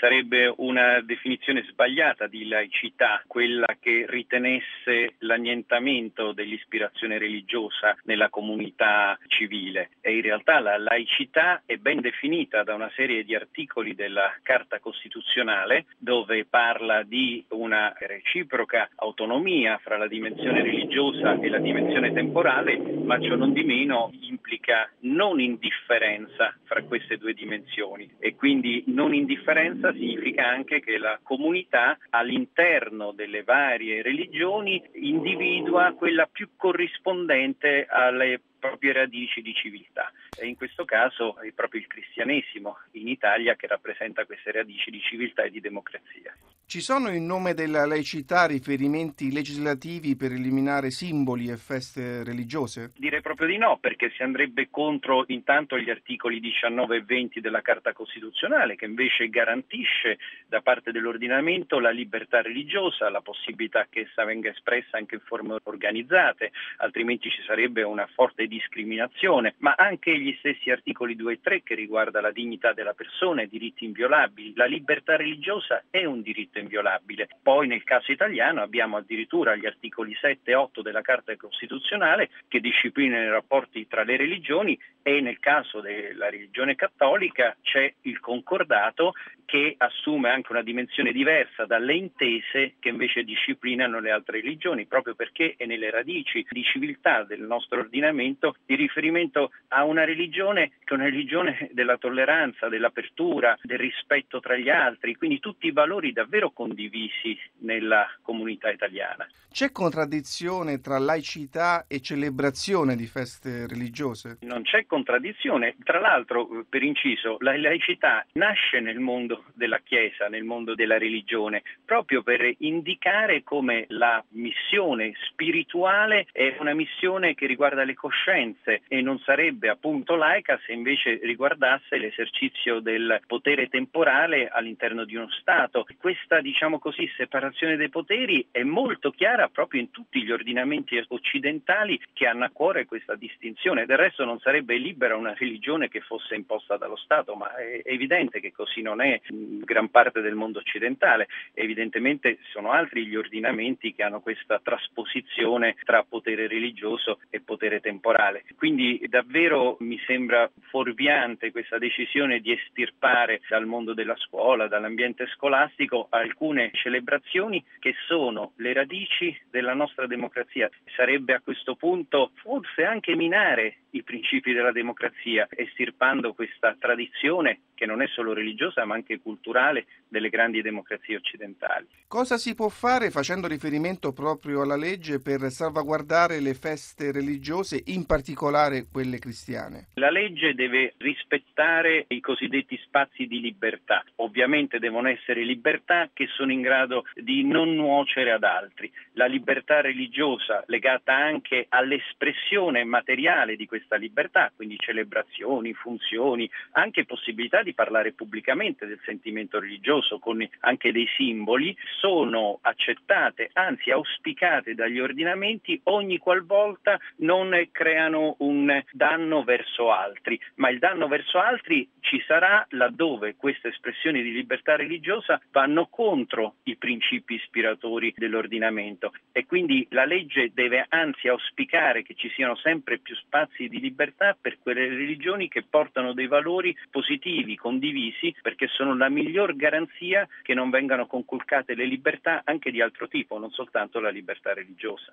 Sarebbe una definizione sbagliata di laicità quella che ritenesse l'annientamento dell'ispirazione religiosa nella comunità civile. E in realtà la laicità è ben definita da una serie di articoli della Carta Costituzionale, dove parla di una reciproca autonomia fra la dimensione religiosa e la dimensione temporale, ma ciò non di meno implica non indifferenza fra queste due dimensioni, e quindi non indifferenza significa anche che la comunità all'interno delle varie religioni individua quella più corrispondente alle proprie radici di civiltà, e in questo caso è proprio il cristianesimo in Italia che rappresenta queste radici di civiltà e di democrazia. Ci sono in nome della laicità riferimenti legislativi per eliminare simboli e feste religiose? Direi proprio di no, perché si andrebbe contro intanto gli articoli 19 e 20 della Carta Costituzionale, che invece garantisce da parte dell'ordinamento la libertà religiosa, la possibilità che essa venga espressa anche in forme organizzate, altrimenti ci sarebbe una forte discriminazione, ma anche gli stessi articoli 2 e 3 che riguarda la dignità della persona e diritti inviolabili. La libertà religiosa è un diritto inviolabile. Poi nel caso italiano abbiamo addirittura gli articoli 7 e 8 della Carta Costituzionale che disciplinano i rapporti tra le religioni, e nel caso della religione cattolica c'è il concordato che assume anche una dimensione diversa dalle intese che invece disciplinano le altre religioni, proprio perché è nelle radici di civiltà del nostro ordinamento il riferimento a una religione che è una religione della tolleranza, dell'apertura, del rispetto tra gli altri, quindi tutti i valori davvero condivisi nella comunità italiana. C'è contraddizione tra laicità e celebrazione di feste religiose? Non c'è contraddizione. Tra l'altro, per inciso, la laicità nasce nel mondo della Chiesa, nel mondo della religione, proprio per indicare come la missione spirituale è una missione che riguarda le coscienze e non sarebbe appunto laica se invece riguardasse l'esercizio del potere temporale all'interno di uno Stato. Questa, diciamo così, separazione dei poteri è molto chiara proprio in tutti gli ordinamenti occidentali che hanno a cuore questa distinzione. Del resto non sarebbe libera una religione che fosse imposta dallo Stato, ma è evidente che così non è in gran parte del mondo occidentale. Evidentemente sono altri gli ordinamenti che hanno questa trasposizione tra potere religioso e potere temporale. Quindi davvero mi sembra fuorviante questa decisione di estirpare dal mondo della scuola, dall'ambiente scolastico, alcune celebrazioni che sono le radici della nostra democrazia. Sarebbe a questo punto forse anche minare i principi della democrazia, estirpando questa tradizione che non è solo religiosa ma anche culturale delle grandi democrazie occidentali. Cosa si può fare, facendo riferimento proprio alla legge, per salvaguardare le feste religiose, in particolare quelle cristiane? La legge deve rispettare i cosiddetti spazi di libertà. Ovviamente devono essere libertà che sono in grado di non nuocere ad altri. La libertà religiosa legata anche all'espressione materiale di questa libertà, quindi celebrazioni, funzioni, anche possibilità di parlare pubblicamente del sentimento religioso con anche dei simboli, sono accettate, anzi auspicate dagli ordinamenti ogni qualvolta non creano un danno verso altri, ma il danno verso altri ci sarà laddove queste espressioni di libertà religiosa vanno contro i principi ispiratori dell'ordinamento, e quindi la legge deve anzi auspicare che ci siano sempre più spazi di libertà per quelle religioni che portano dei valori positivi, condivisi, perché sono la miglior garanzia che non vengano conculcate le libertà anche di altro tipo, non soltanto la libertà religiosa.